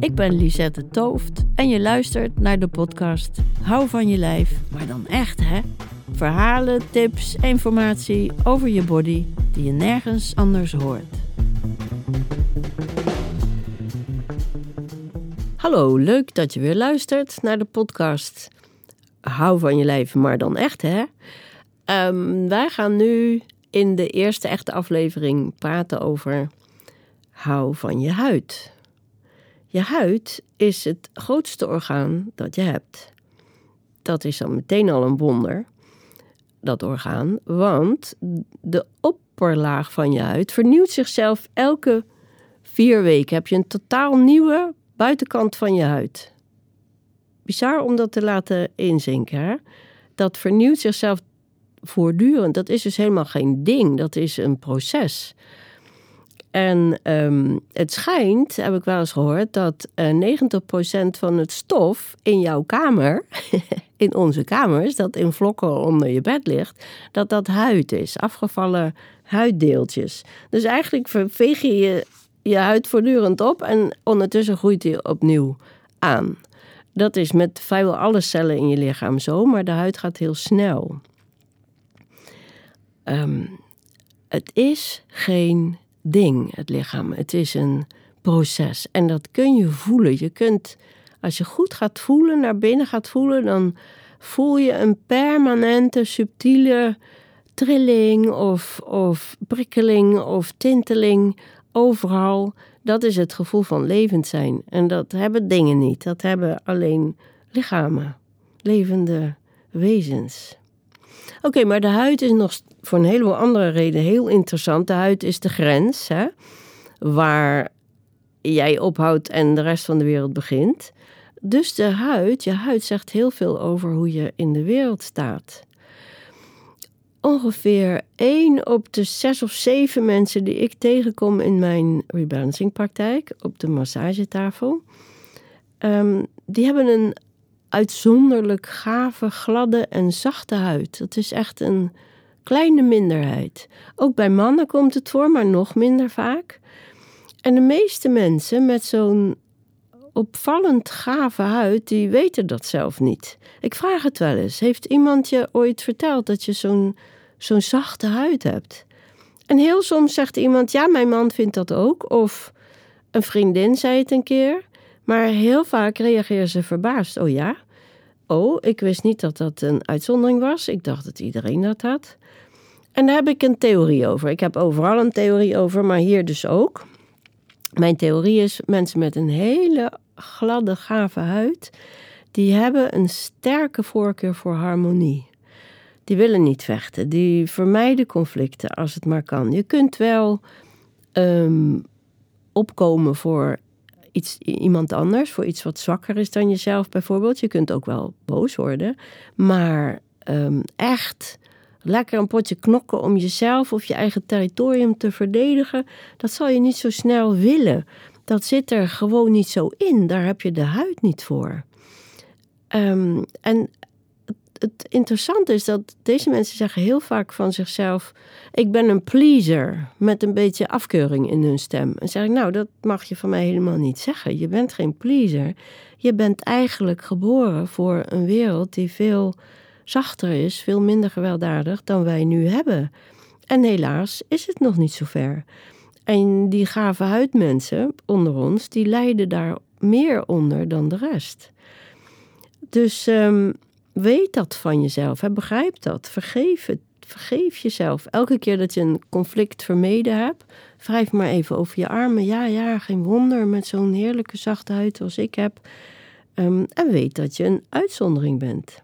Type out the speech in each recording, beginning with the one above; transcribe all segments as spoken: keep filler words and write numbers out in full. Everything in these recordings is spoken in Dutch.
Ik ben Lisette Tooft en je luistert naar de podcast Hou van je lijf, maar dan echt hè. Verhalen, tips, informatie over je body die je nergens anders hoort. Hallo, leuk dat je weer luistert naar de podcast Hou van je lijf, maar dan echt hè. Um, wij gaan nu in de eerste echte aflevering praten over hou van je huid. Je huid is het grootste orgaan dat je hebt. Dat is dan meteen al een wonder, dat orgaan, want de opperlaag van je huid vernieuwt zichzelf elke vier weken. Heb je een totaal nieuwe buitenkant van je huid. Bizar om dat te laten inzinken, hè? Dat vernieuwt zichzelf voortdurend. Dat is dus helemaal geen ding, dat is een proces. En um, het schijnt, heb ik wel eens gehoord, dat uh, negentig procent van het stof in jouw kamer, in onze kamers, dat in vlokken onder je bed ligt, dat dat huid is, afgevallen huiddeeltjes. Dus eigenlijk veeg je je, je huid voortdurend op en ondertussen groeit die opnieuw aan. Dat is met vrijwel alle cellen in je lichaam zo, maar de huid gaat heel snel. Um, het is geen ding, het lichaam. Het is een proces. En dat kun je voelen. Je kunt, als je goed gaat voelen, naar binnen gaat voelen, dan voel je een permanente, subtiele trilling of, of prikkeling of tinteling overal. Dat is het gevoel van levend zijn. En dat hebben dingen niet. Dat hebben alleen lichamen. Levende wezens. Oké, okay, maar de huid is nog voor een heleboel andere reden heel interessant. De huid is de grens, hè, waar jij ophoudt en de rest van de wereld begint. Dus de huid, je huid zegt heel veel over hoe je in de wereld staat. Ongeveer één op de zes of zeven mensen die ik tegenkom in mijn rebalancingpraktijk op de massagetafel, um, die hebben een uitzonderlijk gave, gladde en zachte huid. Dat is echt een kleine minderheid. Ook bij mannen komt het voor, maar nog minder vaak. En de meeste mensen met zo'n opvallend gave huid, die weten dat zelf niet. Ik vraag het wel eens. Heeft iemand je ooit verteld dat je zo'n, zo'n zachte huid hebt? En heel soms zegt iemand, ja, mijn man vindt dat ook. Of een vriendin zei het een keer. Maar heel vaak reageren ze verbaasd. Oh ja? Oh, ik wist niet dat dat een uitzondering was. Ik dacht dat iedereen dat had. En daar heb ik een theorie over. Ik heb overal een theorie over, maar hier dus ook. Mijn theorie is, mensen met een hele gladde, gave huid, die hebben een sterke voorkeur voor harmonie. Die willen niet vechten. Die vermijden conflicten als het maar kan. Je kunt wel um, opkomen voor iets, iemand anders, voor iets wat zwakker is dan jezelf bijvoorbeeld. Je kunt ook wel boos worden, maar um, echt lekker een potje knokken om jezelf of je eigen territorium te verdedigen, dat zal je niet zo snel willen. Dat zit er gewoon niet zo in. Daar heb je de huid niet voor. Um, en het, het interessante is dat deze mensen zeggen heel vaak van zichzelf, ik ben een pleaser, met een beetje afkeuring in hun stem. En zeg ik, nou, dat mag je van mij helemaal niet zeggen. Je bent geen pleaser. Je bent eigenlijk geboren voor een wereld die veel zachter is, veel minder gewelddadig dan wij nu hebben. En helaas is het nog niet zo ver. En die gave huidmensen onder ons, die lijden daar meer onder dan de rest. Dus um, weet dat van jezelf, hè? Begrijp dat, vergeef het, vergeef jezelf. Elke keer dat je een conflict vermeden hebt, wrijf maar even over je armen. Ja, ja, geen wonder met zo'n heerlijke zachte huid als ik heb. Um, en weet dat je een uitzondering bent.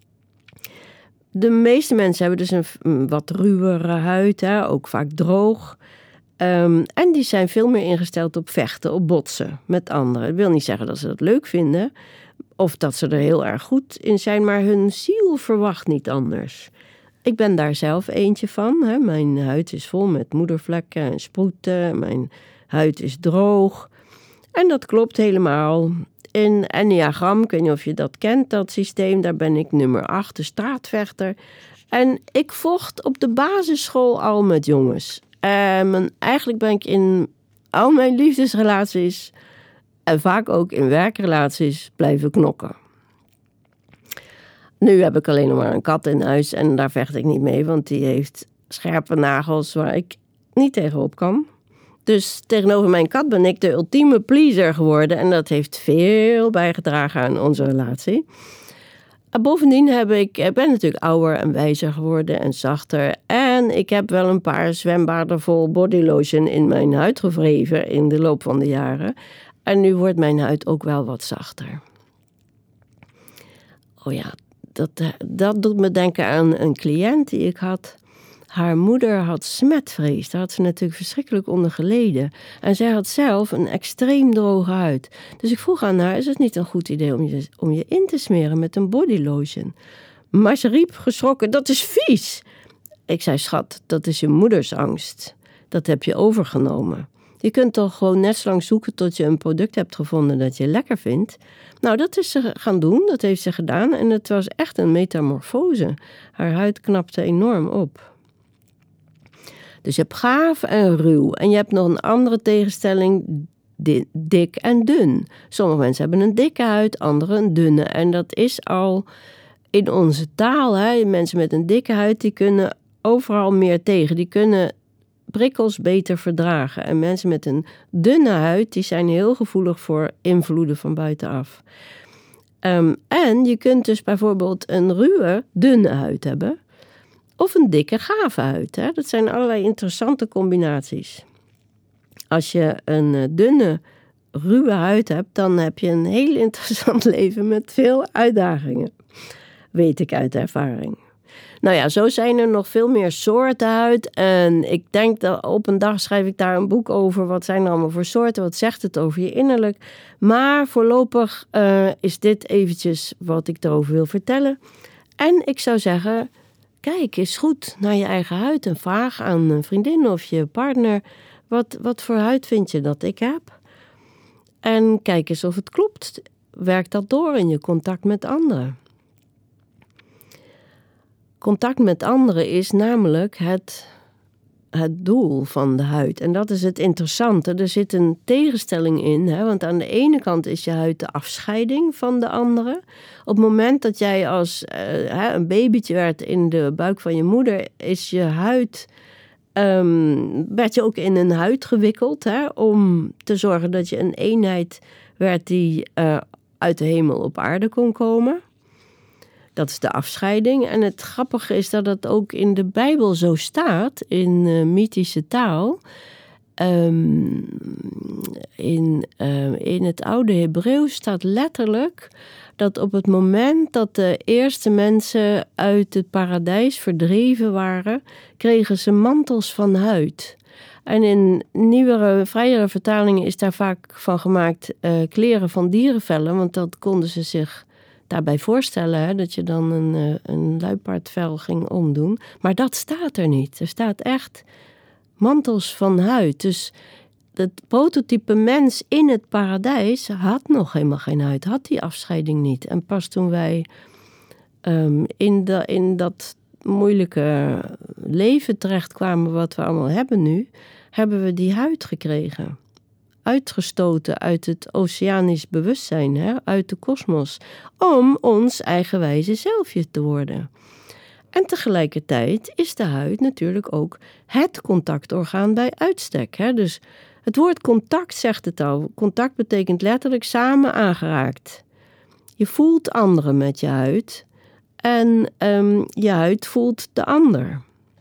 De meeste mensen hebben dus een wat ruwere huid, hè, ook vaak droog. Um, en die zijn veel meer ingesteld op vechten, op botsen met anderen. Dat wil niet zeggen dat ze dat leuk vinden of dat ze er heel erg goed in zijn, maar hun ziel verwacht niet anders. Ik ben daar zelf eentje van. Hè. Mijn huid is vol met moedervlekken en sproeten. Mijn huid is droog. En dat klopt helemaal. In Enneagram, ik weet niet of je dat kent, dat systeem, daar ben ik nummer acht, de straatvechter. En ik vocht op de basisschool al met jongens. Um, eigenlijk ben ik in al mijn liefdesrelaties En vaak ook in werkrelaties blijven knokken. Nu heb ik alleen nog maar een kat in huis en daar vecht ik niet mee, want die heeft scherpe nagels waar ik niet tegenop kan. Dus tegenover mijn kat ben ik de ultieme pleaser geworden en dat heeft veel bijgedragen aan onze relatie. En bovendien heb ik, ik ben natuurlijk ouder en wijzer geworden en zachter. En ik heb wel een paar zwembaden vol bodylotion in mijn huid gewreven in de loop van de jaren. En nu wordt mijn huid ook wel wat zachter. Oh ja, dat, dat doet me denken aan een cliënt die ik had. Haar moeder had smetvrees. Daar had ze natuurlijk verschrikkelijk onder geleden. En zij had zelf een extreem droge huid. Dus ik vroeg aan haar, is het niet een goed idee om je, om je in te smeren met een bodylotion? Maar ze riep geschrokken, dat is vies. Ik zei, schat, dat is je moeders angst. Dat heb je overgenomen. Je kunt toch gewoon net zo lang zoeken tot je een product hebt gevonden dat je lekker vindt. Nou, dat is ze gaan doen, dat heeft ze gedaan. En het was echt een metamorfose. Haar huid knapte enorm op. Dus je hebt gaaf en ruw. En je hebt nog een andere tegenstelling, dik en dun. Sommige mensen hebben een dikke huid, anderen een dunne. En dat is al in onze taal. Hè? Mensen met een dikke huid, die kunnen overal meer tegen. Die kunnen prikkels beter verdragen. En mensen met een dunne huid, die zijn heel gevoelig voor invloeden van buitenaf. Um, en je kunt dus bijvoorbeeld een ruwe, dunne huid hebben. Of een dikke, gave huid. Hè? Dat zijn allerlei interessante combinaties. Als je een uh, dunne, ruwe huid hebt, dan heb je een heel interessant leven met veel uitdagingen. Weet ik uit ervaring. Nou ja, zo zijn er nog veel meer soorten huid. En ik denk dat op een dag schrijf ik daar een boek over. Wat zijn er allemaal voor soorten? Wat zegt het over je innerlijk? Maar voorlopig uh, is dit eventjes wat ik erover wil vertellen. En ik zou zeggen, kijk eens goed naar je eigen huid en vraag aan een vriendin of je partner, wat, wat voor huid vind je dat ik heb? En kijk eens of het klopt. Werkt dat door in je contact met anderen? Contact met anderen is namelijk het, het doel van de huid. En dat is het interessante. Er zit een tegenstelling in. Hè? Want aan de ene kant is je huid de afscheiding van de andere. Op het moment dat jij als uh, een babytje werd in de buik van je moeder, is je huid, um, werd je ook in een huid gewikkeld. Hè? Om te zorgen dat je een eenheid werd die uh, uit de hemel op aarde kon komen. Dat is de afscheiding. En het grappige is dat het ook in de Bijbel zo staat, in uh, mythische taal. Um, in, uh, in het oude Hebreeuws staat letterlijk dat op het moment dat de eerste mensen uit het paradijs verdreven waren, kregen ze mantels van huid. En in nieuwere, vrijere vertalingen is daar vaak van gemaakt uh, kleren van dierenvellen, want dat konden ze zich daarbij voorstellen, hè, dat je dan een, een luipaardvel ging omdoen. Maar dat staat er niet. Er staat echt mantels van huid. Dus het prototype mens in het paradijs had nog helemaal geen huid. Had die afscheiding niet. En pas toen wij um, in, de, in dat moeilijke leven terechtkwamen wat we allemaal hebben nu, hebben we die huid gekregen. Uitgestoten uit het oceanisch bewustzijn, hè, uit de kosmos, om ons eigenwijze zelfje te worden. En tegelijkertijd is de huid natuurlijk ook het contactorgaan bij uitstek. Hè. Dus het woord contact zegt het al. Contact betekent letterlijk samen aangeraakt. Je voelt anderen met je huid en um, je huid voelt de ander.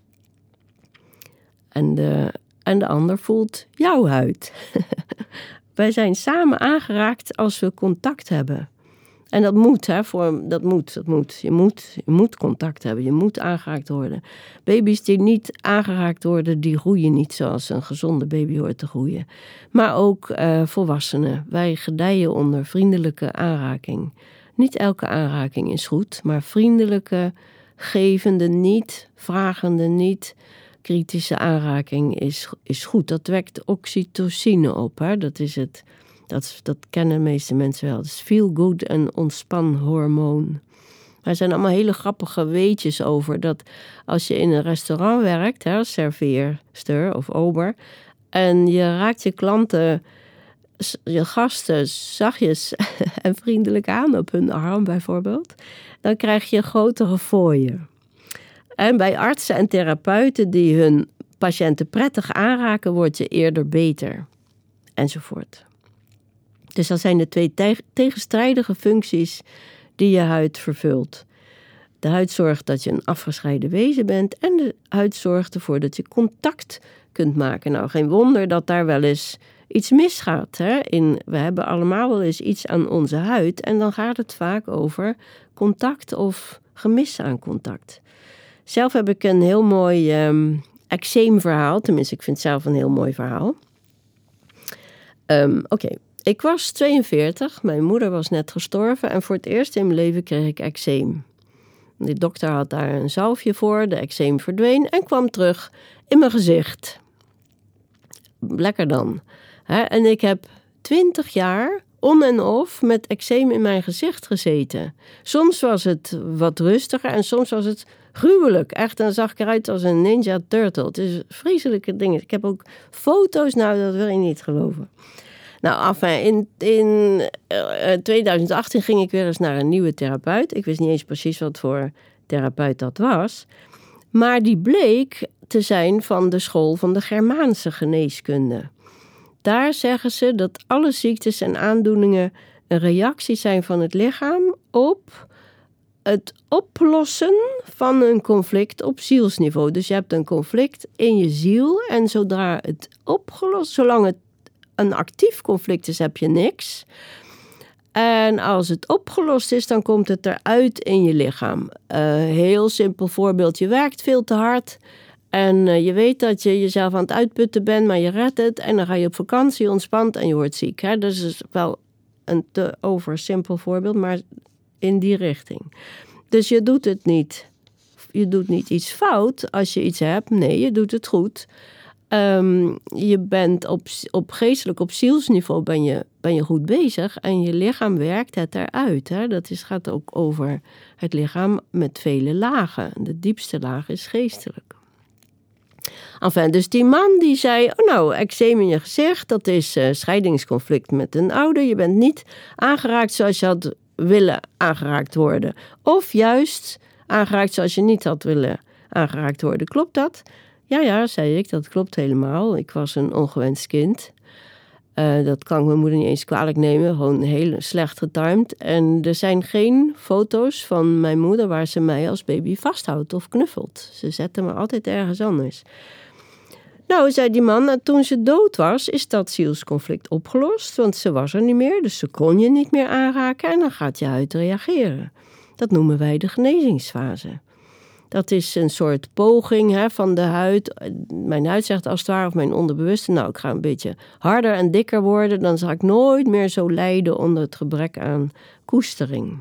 En de En de ander voelt jouw huid. Wij zijn samen aangeraakt als we contact hebben. En dat moet, hè, voor, dat moet, dat moet. Je moet, je moet contact hebben, je moet aangeraakt worden. Baby's die niet aangeraakt worden, die groeien niet zoals een gezonde baby hoort te groeien. Maar ook uh, volwassenen. Wij gedijen onder vriendelijke aanraking. Niet elke aanraking is goed, maar vriendelijke, gevende niet, vragende niet, kritische aanraking is, is goed. Dat wekt oxytocine op. Hè? Dat, is het, dat, dat kennen de meeste mensen wel. Dat is feel good en ontspanhormoon. Er zijn allemaal hele grappige weetjes over dat als je in een restaurant werkt, hè, als serveerster of ober, en je raakt je klanten je gasten zachtjes en vriendelijk aan op hun arm bijvoorbeeld, dan krijg je grotere fooien. En bij artsen en therapeuten die hun patiënten prettig aanraken, word je eerder beter. Enzovoort. Dus dat zijn de twee te- tegenstrijdige functies die je huid vervult. De huid zorgt dat je een afgescheiden wezen bent en de huid zorgt ervoor dat je contact kunt maken. Nou, geen wonder dat daar wel eens iets misgaat. Hè? In, we hebben allemaal wel eens iets aan onze huid en dan gaat het vaak over contact of gemis aan contact. Zelf heb ik een heel mooi um, eczeemverhaal, tenminste ik vind het zelf een heel mooi verhaal. Um, Oké, okay. Ik was tweeënveertig, mijn moeder was net gestorven en voor het eerst in mijn leven kreeg ik eczeem. De dokter had daar een zalfje voor, de eczeem verdween en kwam terug in mijn gezicht. Lekker dan. He, en ik heb twintig jaar on en off met eczeem in mijn gezicht gezeten. Soms was het wat rustiger en soms was het gruwelijk. Echt, dan zag ik eruit als een Ninja Turtle. Het is vreselijke dingen. Ik heb ook foto's, nou dat wil je niet geloven. Nou, enfin, in, in uh, twintig achttien ging ik weer eens naar een nieuwe therapeut. Ik wist niet eens precies wat voor therapeut dat was. Maar die bleek te zijn van de school van de Germaanse geneeskunde. Daar zeggen ze dat alle ziektes en aandoeningen een reactie zijn van het lichaam op het oplossen van een conflict op zielsniveau. Dus je hebt een conflict in je ziel en zodra het opgelost, zolang het een actief conflict is, heb je niks. En als het opgelost is, dan komt het eruit in je lichaam. Uh, heel simpel voorbeeld, je werkt veel te hard en uh, je weet dat je jezelf aan het uitputten bent, maar je redt het en dan ga je op vakantie, ontspant en je wordt ziek. Hè? Dat is wel een te oversimpel voorbeeld, maar in die richting. Dus je doet het niet. Je doet niet iets fout als je iets hebt. Nee, je doet het goed. Um, je bent op, op geestelijk, op zielsniveau ben je, ben je goed bezig en je lichaam werkt het eruit. Hè? Dat is, gaat ook over het lichaam met vele lagen. De diepste laag is geestelijk. Enfin, dus die man die zei, oh nou, eczeem in je gezicht, dat is uh, scheidingsconflict met een ouder. Je bent niet aangeraakt zoals je had willen aangeraakt worden. Of juist aangeraakt zoals je niet had willen aangeraakt worden. Klopt dat? Ja, ja, zei ik, dat klopt helemaal. Ik was een ongewenst kind. Uh, dat kan ik mijn moeder niet eens kwalijk nemen. Gewoon heel slecht getimed. En er zijn geen foto's van mijn moeder waar ze mij als baby vasthoudt of knuffelt. Ze zette me altijd ergens anders. Nou, zei die man, toen ze dood was, is dat zielsconflict opgelost. Want ze was er niet meer, dus ze kon je niet meer aanraken. En dan gaat je huid reageren. Dat noemen wij de genezingsfase. Dat is een soort poging hè, van de huid. Mijn huid zegt als het ware, of mijn onderbewuste, nou, ik ga een beetje harder en dikker worden. Dan zal ik nooit meer zo lijden onder het gebrek aan koestering.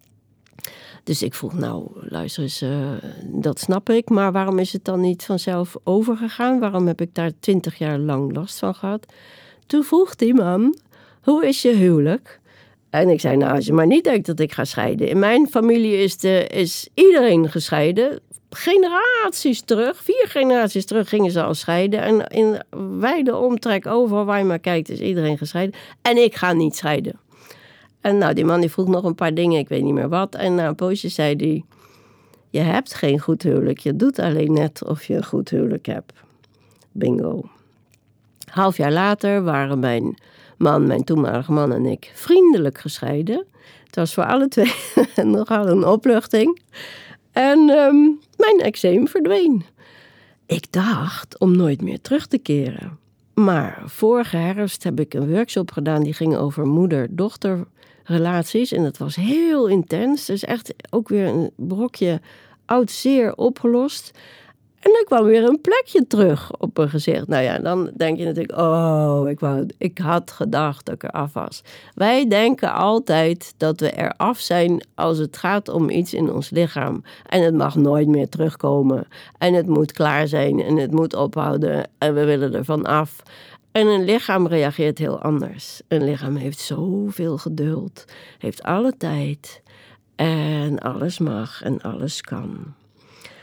Dus ik vroeg, nou, luister eens, uh, dat snap ik. Maar waarom is het dan niet vanzelf overgegaan? Waarom heb ik daar twintig jaar lang last van gehad? Toen vroeg die man, hoe is je huwelijk? En ik zei, nou, als je maar niet denkt dat ik ga scheiden. In mijn familie is, de, is iedereen gescheiden. Generaties terug, vier generaties terug gingen ze al scheiden. En in wijde omtrek, overal waar je maar kijkt, is iedereen gescheiden. En ik ga niet scheiden. En nou, die man die vroeg nog een paar dingen, ik weet niet meer wat. En na een poosje zei hij, je hebt geen goed huwelijk. Je doet alleen net of je een goed huwelijk hebt. Bingo. Half jaar later waren mijn man, mijn toenmalige man en ik vriendelijk gescheiden. Het was voor alle twee nogal een opluchting. En um, mijn eczeem verdween. Ik dacht om nooit meer terug te keren. Maar vorige herfst heb ik een workshop gedaan die ging over moeder-dochter relaties. En dat was heel intens. Dus echt ook weer een brokje oud zeer opgelost. En dan kwam weer een plekje terug op mijn gezicht. Nou ja, dan denk je natuurlijk, oh, ik, wou, ik had gedacht dat ik eraf was. Wij denken altijd dat we eraf zijn als het gaat om iets in ons lichaam. En het mag nooit meer terugkomen. En het moet klaar zijn en het moet ophouden. En we willen ervan af. En een lichaam reageert heel anders. Een lichaam heeft zoveel geduld. Heeft alle tijd. En alles mag en alles kan.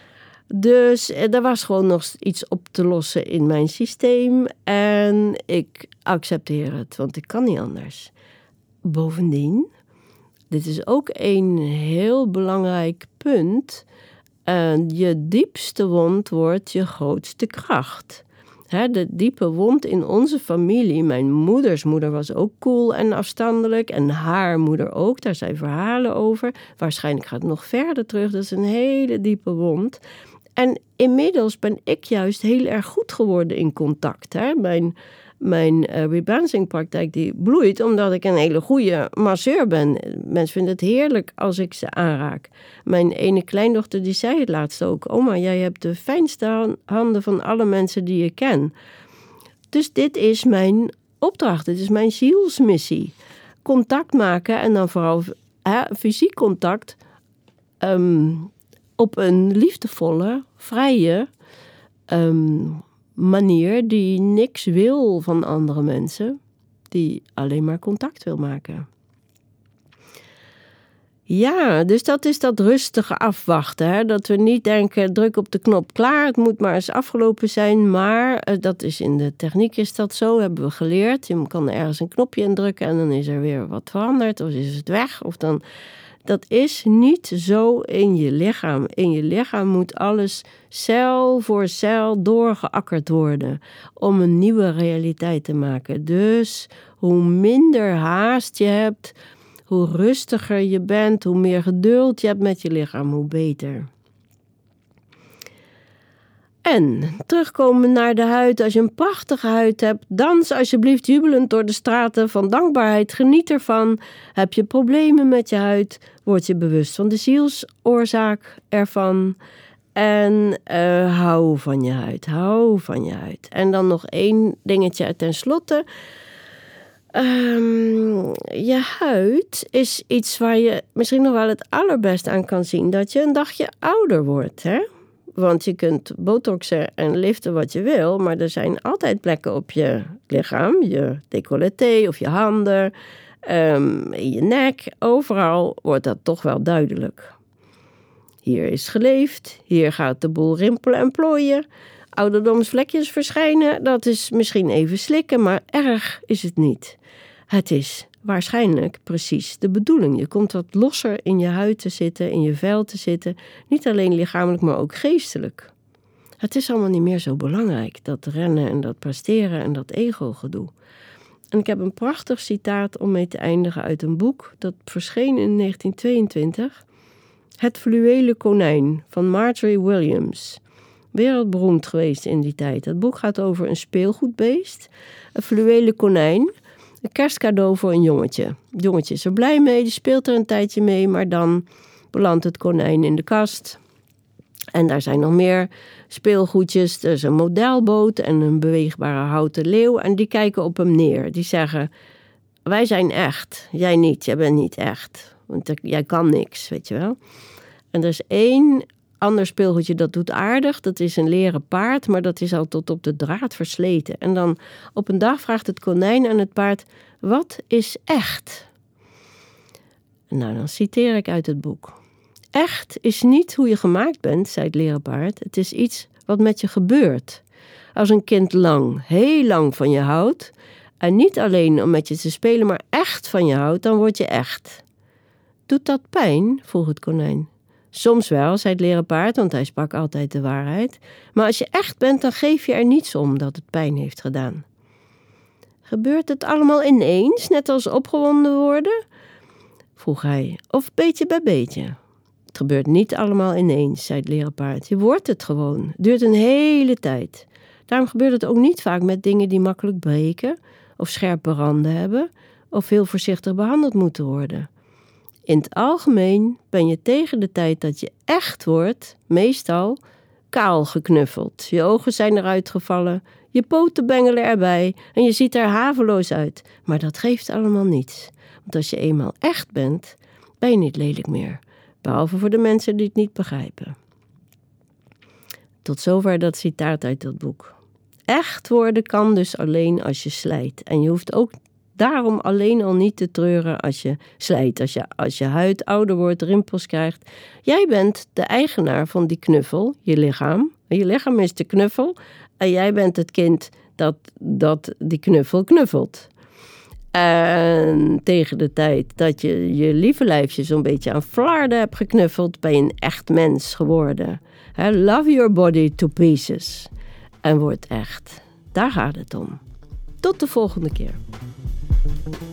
Dus er was gewoon nog iets op te lossen in mijn systeem. En ik accepteer het, want ik kan niet anders. Bovendien, dit is ook een heel belangrijk punt. Uh, je diepste wond wordt je grootste kracht. Hè, de diepe wond in onze familie. Mijn moeders moeder was ook koel en afstandelijk. En haar moeder ook. Daar zijn verhalen over. Waarschijnlijk gaat het nog verder terug. Dat is een hele diepe wond. En inmiddels ben ik juist heel erg goed geworden in contact. Hè. Mijn, mijn uh, rebalancingpraktijk die bloeit omdat ik een hele goede masseur ben. Mensen vinden het heerlijk als ik ze aanraak. Mijn ene kleindochter die zei het laatst ook. Oma, jij hebt de fijnste handen van alle mensen die je ken. Dus dit is mijn opdracht. Dit is mijn zielsmissie. Contact maken en dan vooral hè, fysiek contact. Um, op een liefdevolle, vrije um, manier die niks wil van andere mensen. Die alleen maar contact wil maken. Ja, dus dat is dat rustige afwachten. Hè? Dat we niet denken, druk op de knop, klaar. Het moet maar eens afgelopen zijn. Maar uh, dat is in de techniek is dat zo, hebben we geleerd. Je kan ergens een knopje indrukken en dan is er weer wat veranderd. Of is het weg. Of dan... Dat is niet zo in je lichaam. In je lichaam moet alles cel voor cel doorgeakkerd worden om een nieuwe realiteit te maken. Dus hoe minder haast je hebt, hoe rustiger je bent, hoe meer geduld je hebt met je lichaam, hoe beter. En terugkomen naar de huid. Als je een prachtige huid hebt, dans alsjeblieft jubelend door de straten van dankbaarheid. Geniet ervan. Heb je problemen met je huid, word je bewust van de zielsoorzaak ervan. En uh, hou van je huid. Hou van je huid. En dan nog één dingetje ten slotte. Um, je huid is iets waar je misschien nog wel het allerbest aan kan zien. Dat je een dagje ouder wordt, hè? Want je kunt botoxen en liften wat je wil, maar er zijn altijd plekken op je lichaam, je decolleté of je handen, um, in je nek. Overal wordt dat toch wel duidelijk. Hier is geleefd, hier gaat de boel rimpelen en plooien. Ouderdomsvlekjes verschijnen, dat is misschien even slikken, maar erg is het niet. Het is waarschijnlijk precies de bedoeling. Je komt wat losser in je huid te zitten, in je vel te zitten. Niet alleen lichamelijk, maar ook geestelijk. Het is allemaal niet meer zo belangrijk, dat rennen en dat presteren en dat ego-gedoe. En ik heb een prachtig citaat om mee te eindigen uit een boek dat verscheen in negentien tweeëntwintig. Het fluwelen konijn van Marjorie Williams. Wereldberoemd geweest in die tijd. Het boek gaat over een speelgoedbeest, een fluwelen konijn. Een kerstcadeau voor een jongetje. Het jongetje is er blij mee, die speelt er een tijdje mee, maar dan belandt het konijn in de kast. En daar zijn nog meer speelgoedjes. Er is een modelboot en een beweegbare houten leeuw. En die kijken op hem neer. Die zeggen, wij zijn echt, jij niet, jij bent niet echt. Want jij kan niks, weet je wel. En er is één ander speelgoedje dat doet aardig. Dat is een leren paard, maar dat is al tot op de draad versleten. En dan op een dag vraagt het konijn aan het paard, wat is echt? Nou, dan citeer ik uit het boek. Echt is niet hoe je gemaakt bent, zei het leren paard. Het is iets wat met je gebeurt. Als een kind lang, heel lang van je houdt, en niet alleen om met je te spelen, maar echt van je houdt, dan word je echt. Doet dat pijn? Vroeg het konijn. Soms wel, zei het leren paard, want hij sprak altijd de waarheid. Maar als je echt bent, dan geef je er niets om dat het pijn heeft gedaan. Gebeurt het allemaal ineens, net als opgewonden worden? Vroeg hij, of beetje bij beetje. Het gebeurt niet allemaal ineens, zei het leren paard. Je wordt het gewoon. Het duurt een hele tijd. Daarom gebeurt het ook niet vaak met dingen die makkelijk breken, of scherpe randen hebben, of heel voorzichtig behandeld moeten worden. In het algemeen ben je tegen de tijd dat je echt wordt, meestal kaal geknuffeld. Je ogen zijn eruit gevallen, je poten bengelen erbij en je ziet er haveloos uit. Maar dat geeft allemaal niets. Want als je eenmaal echt bent, ben je niet lelijk meer. Behalve voor de mensen die het niet begrijpen. Tot zover dat citaat uit dat boek. Echt worden kan dus alleen als je slijt. En je hoeft ook daarom alleen al niet te treuren als je slijt. Als je, als je huid ouder wordt, rimpels krijgt. Jij bent de eigenaar van die knuffel, je lichaam. Je lichaam is de knuffel. En jij bent het kind dat, dat die knuffel knuffelt. En tegen de tijd dat je je lieve lijfje zo'n beetje aan flarden hebt geknuffeld, ben je een echt mens geworden. He, love your body to pieces. En word echt. Daar gaat het om. Tot de volgende keer.